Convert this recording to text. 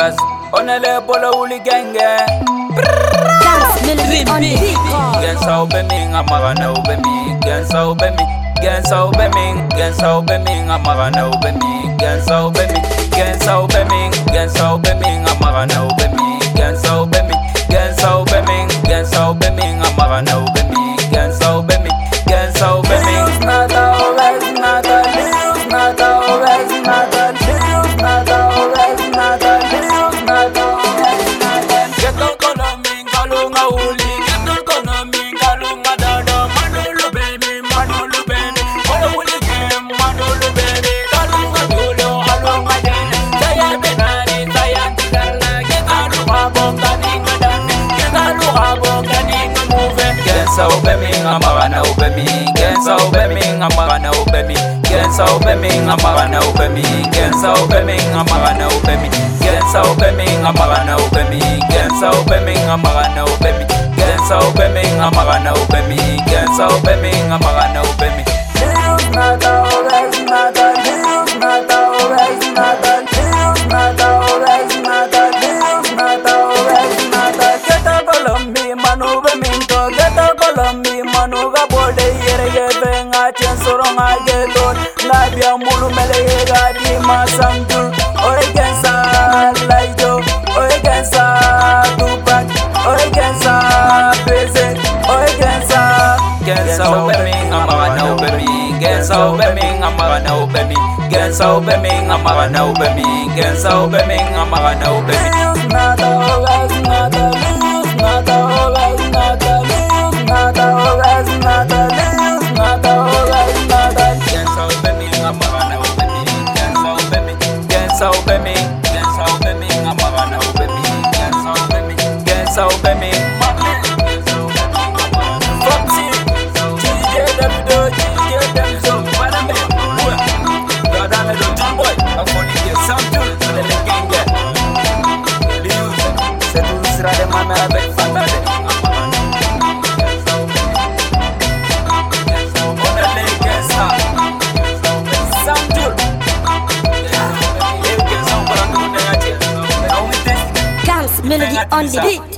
Vegas. On est là pour le hooligan. Dance melody on the beat. Gen sa ube mi nga magana ube mi. Gen sa ube mi. Gen sa ube mi. Gen sa ube mi nga magana ube mi. Gen sa ube mi. Gen sa ube mi. Gen sa ube mi nga magana ube mi. Gen sa ube mi. Gen sa ube mi. Gen sa ube mi nga magana ube mi. Gen sa ube mi. Gen sa ube mi. Nada always nada. Nada always nada. Nada always nada. Nada always nada. Get no economy kalunga uli. Get no economy kalunga dada. Manulu baby, manulu baby. Wala uli game, manulu baby. Kalunga dulo, kalunga dene. Saya benani, saya tigala. Get alu habo kaninga dane. Get alu habo kaninga move. Get sa ube mi nga magana ube mi. Get sa ube mi nga magana ube mi. Get sa ube mi nga magana ube mi. Get sa ube mi nga magana ube mi. Get sa ube mi nga magana ube mi. Get sa ube mi nga magana ube mi. Get sa ube mi nga magana ube mi. Get sa ube mi nga magana ube mi. Nada always nada. Nada always nada. Nada always nada. Nada always nada. Get a Colombi manu be minto. Get a Colombi manu ga bode yere yebe nga chensoro nga gedon. Nabia mulu mele ga di masamtul. Oye gensa laijo. Oye gensa Tupac. Oye gensa Beze. Oye gensa. Gensa ube mi nga magana ube mi. Gensa ube mi nga magana ube mi. Gensa ube mi nga magana ube mi. Gensa ube mi nga magana ube mi. Nada always nada. Nada always nada. Nada always nada. Nada always nada. Gensa ube mi nga magana ube mi. Gensa ube mi. Gensa ube mi. Gensa ube mi nga magana ube mi. Gensa ube mi. Gensa ube mi. Foxy, DJ Davido, DJ Davido, Paname, Godame don't boy, I'm gonna get something for the gang. C'est tout sera des mamas avec Fatale. On a les gars, something. Dance melody on the beat.